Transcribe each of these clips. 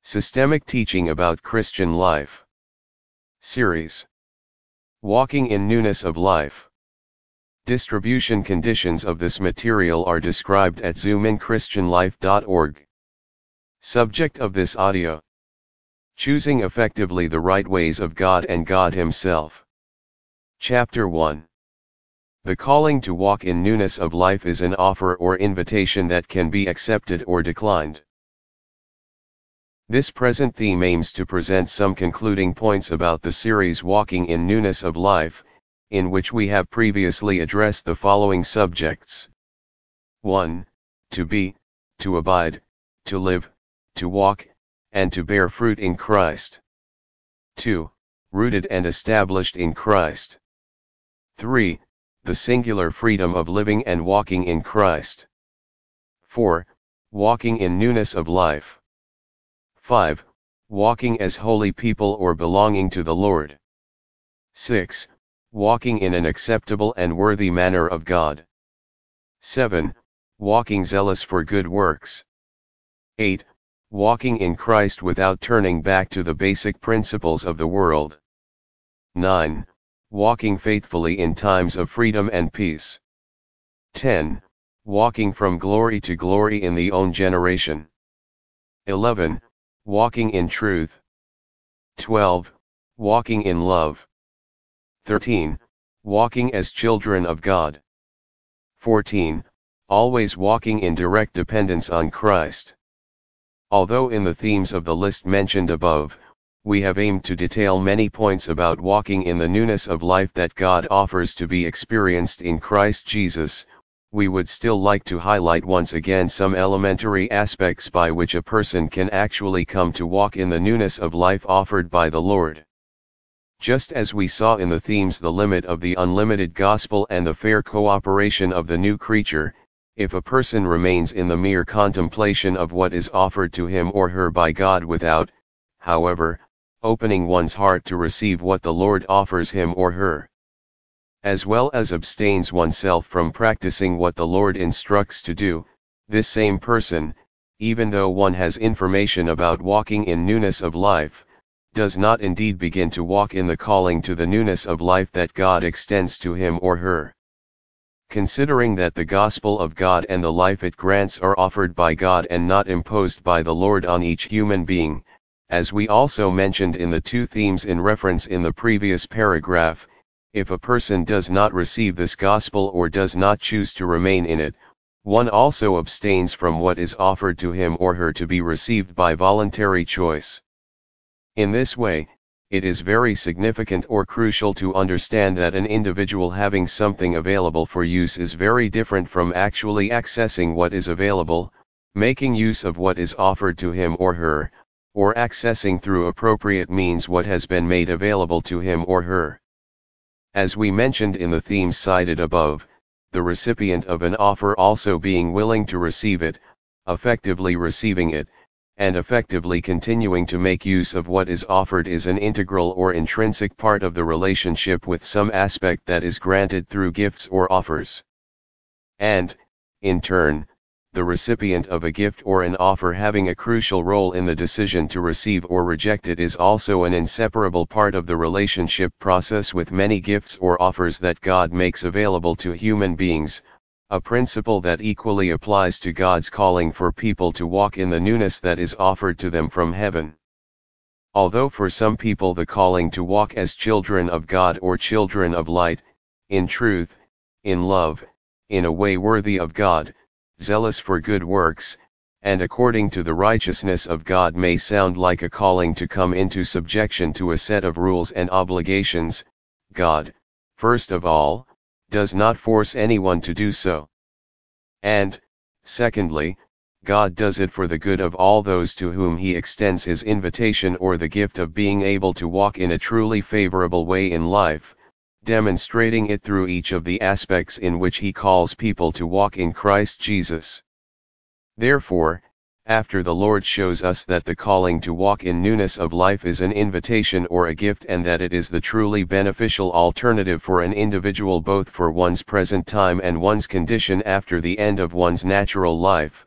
Systemic Teaching About Christian Life. Series. Walking in Newness of Life. Distribution conditions of this material are described at zoominchristianlife.org. Subject of this audio: choosing effectively the right ways of God and God Himself. Chapter 1. The calling to walk in newness of life is an offer or invitation that can be accepted or declined. This present theme aims to present some concluding points about the series Walking in Newness of Life, in which we have previously addressed the following subjects. 1. To be, to abide, to live, to walk, and to bear fruit in Christ. 2. Rooted and established in Christ. 3. The singular freedom of living and walking in Christ. 4. Walking in newness of life. 5. Walking as holy people or belonging to the Lord. 6. Walking in an acceptable and worthy manner of God. 7. Walking zealous for good works. 8. Walking in Christ without turning back to the basic principles of the world. 9. Walking faithfully in times of freedom and peace. 10. Walking from glory to glory in the own generation. 11. Walking in truth. 12. Walking in love. 13. Walking as children of God. 14. Always walking in direct dependence on Christ. Although in the themes of the list mentioned above, we have aimed to detail many points about walking in the newness of life that God offers to be experienced in Christ Jesus, we would still like to highlight once again some elementary aspects by which a person can actually come to walk in the newness of life offered by the Lord. Just as we saw in the themes the limit of the unlimited gospel and the fair cooperation of the new creature, if a person remains in the mere contemplation of what is offered to him or her by God without, however, opening one's heart to receive what the Lord offers him or her, as well as abstains oneself from practicing what the Lord instructs to do, this same person, even though one has information about walking in newness of life, does not indeed begin to walk in the calling to the newness of life that God extends to him or her. Considering that the gospel of God and the life it grants are offered by God and not imposed by the Lord on each human being, as we also mentioned in the two themes in reference in the previous paragraph, if a person does not receive this gospel or does not choose to remain in it, one also abstains from what is offered to him or her to be received by voluntary choice. In this way, it is very significant or crucial to understand that an individual having something available for use is very different from actually accessing what is available, making use of what is offered to him or her, or accessing through appropriate means what has been made available to him or her. As we mentioned in the themes cited above, the recipient of an offer also being willing to receive it, effectively receiving it, and effectively continuing to make use of what is offered is an integral or intrinsic part of the relationship with some aspect that is granted through gifts or offers. And, in turn, the recipient of a gift or an offer having a crucial role in the decision to receive or reject it is also an inseparable part of the relationship process with many gifts or offers that God makes available to human beings, a principle that equally applies to God's calling for people to walk in the newness that is offered to them from heaven. Although for some people the calling to walk as children of God or children of light, in truth, in love, in a way worthy of God, zealous for good works, and according to the righteousness of God may sound like a calling to come into subjection to a set of rules and obligations, God, first of all, does not force anyone to do so. And, secondly, God does it for the good of all those to whom He extends His invitation or the gift of being able to walk in a truly favorable way in life, demonstrating it through each of the aspects in which He calls people to walk in Christ Jesus. Therefore, after the Lord shows us that the calling to walk in newness of life is an invitation or a gift and that it is the truly beneficial alternative for an individual both for one's present time and one's condition after the end of one's natural life,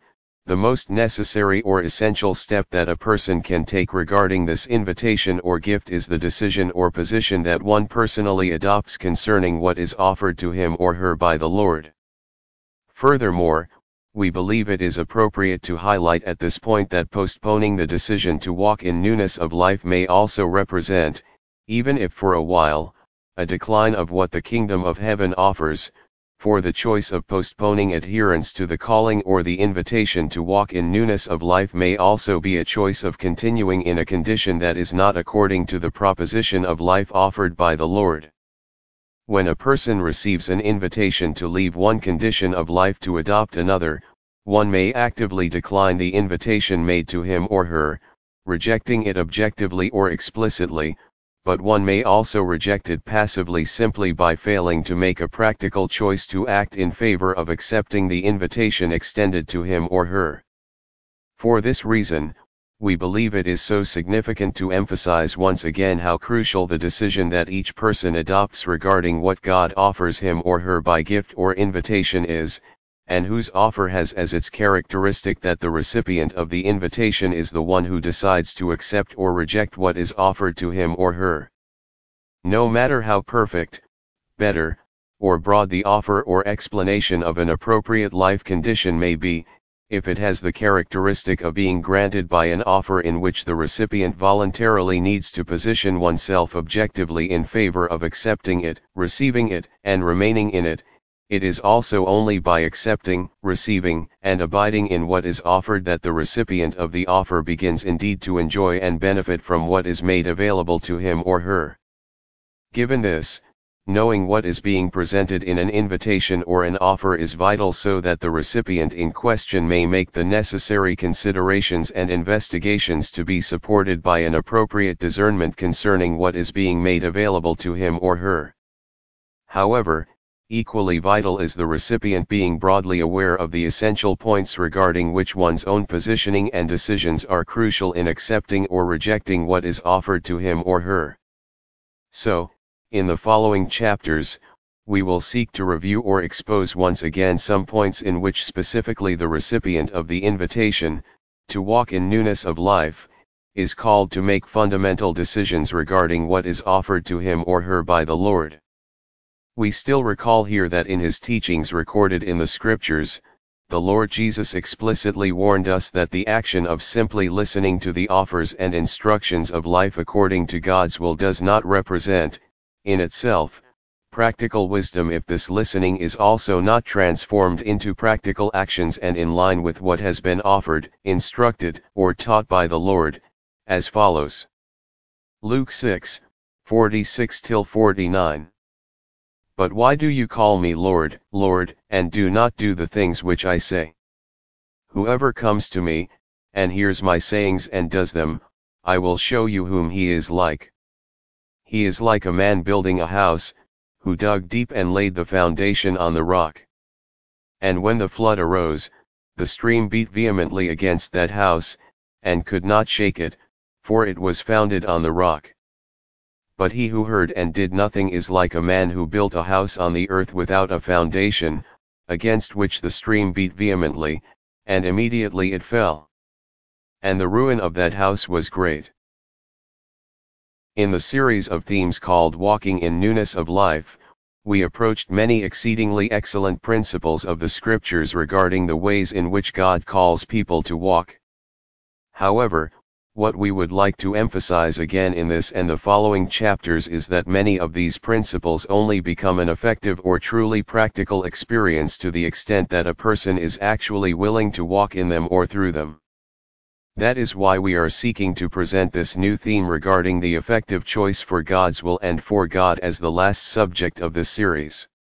The most necessary or essential step that a person can take regarding this invitation or gift is the decision or position that one personally adopts concerning what is offered to him or her by the Lord. Furthermore, we believe it is appropriate to highlight at this point that postponing the decision to walk in newness of life may also represent, even if for a while, a decline of what the kingdom of heaven offers, for the choice of postponing adherence to the calling or the invitation to walk in newness of life may also be a choice of continuing in a condition that is not according to the proposition of life offered by the Lord. When a person receives an invitation to leave one condition of life to adopt another, one may actively decline the invitation made to him or her, rejecting it objectively or explicitly, but one may also reject it passively simply by failing to make a practical choice to act in favor of accepting the invitation extended to him or her. For this reason, we believe it is so significant to emphasize once again how crucial the decision that each person adopts regarding what God offers him or her by gift or invitation is, and whose offer has as its characteristic that the recipient of the invitation is the one who decides to accept or reject what is offered to him or her. No matter how perfect, better, or broad the offer or explanation of an appropriate life condition may be, if it has the characteristic of being granted by an offer in which the recipient voluntarily needs to position oneself objectively in favor of accepting it, receiving it, and remaining in it, it is also only by accepting, receiving, and abiding in what is offered that the recipient of the offer begins indeed to enjoy and benefit from what is made available to him or her. Given this, knowing what is being presented in an invitation or an offer is vital so that the recipient in question may make the necessary considerations and investigations to be supported by an appropriate discernment concerning what is being made available to him or her. However, equally vital is the recipient being broadly aware of the essential points regarding which one's own positioning and decisions are crucial in accepting or rejecting what is offered to him or her. So, in the following chapters, we will seek to review or expose once again some points in which specifically the recipient of the invitation, to walk in newness of life, is called to make fundamental decisions regarding what is offered to him or her by the Lord. We still recall here that in his teachings recorded in the scriptures, the Lord Jesus explicitly warned us that the action of simply listening to the offers and instructions of life according to God's will does not represent, in itself, practical wisdom if this listening is also not transformed into practical actions and in line with what has been offered, instructed, or taught by the Lord, as follows. Luke 6:46-49. But why do you call me Lord, Lord, and do not do the things which I say? Whoever comes to me, and hears my sayings and does them, I will show you whom he is like. He is like a man building a house, who dug deep and laid the foundation on the rock. And when the flood arose, the stream beat vehemently against that house, and could not shake it, for it was founded on the rock. But he who heard and did nothing is like a man who built a house on the earth without a foundation, against which the stream beat vehemently, and immediately it fell. And the ruin of that house was great. In the series of themes called Walking in Newness of Life, we approached many exceedingly excellent principles of the scriptures regarding the ways in which God calls people to walk. However, what we would like to emphasize again in this and the following chapters is that many of these principles only become an effective or truly practical experience to the extent that a person is actually willing to walk in them or through them. That is why we are seeking to present this new theme regarding the effective choice for God's will and for God as the last subject of this series.